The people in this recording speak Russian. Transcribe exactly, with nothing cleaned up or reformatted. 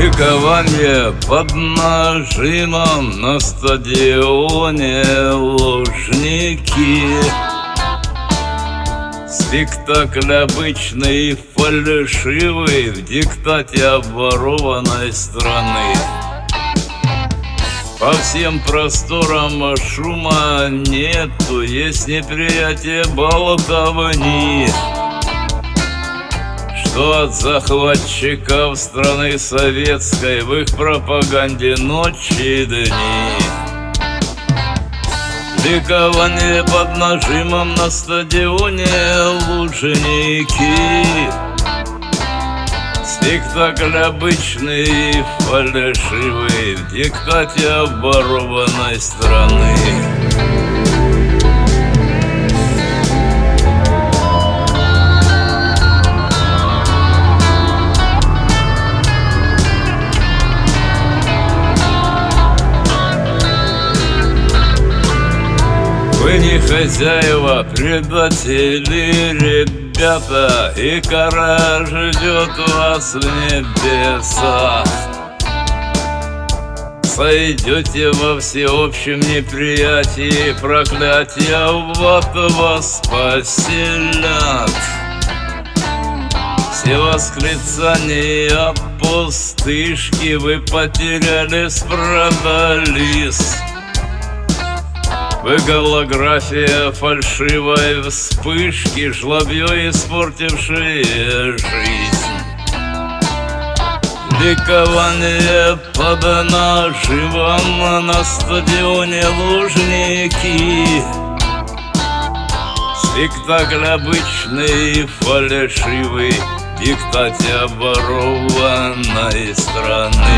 Ликование под нажимом на стадионе Лужники. Спектакль обычный и фальшивый в диктате обворованной страны. По всем просторам шума нету, есть неприятие болтовни, что от захватчиков страны советской в их пропаганде ночи и дни. Ликование под нажимом на стадионе Лужники. Спектакль обычный и фальшивый в диктате обворованной страны. Вы не хозяева, предатели, ребята, и кара ждет вас в небесах. Сойдете во всеобщем неприятии, проклятия вот вас поселят. Все восклицания пустышки вы потеряли, продались. Вы голография фальшивой вспышки, жлобье испортившее жизнь. Ликование под нажимом на стадионе Лужники. Спектакль обычный и фальшивый в диктате обворованной страны.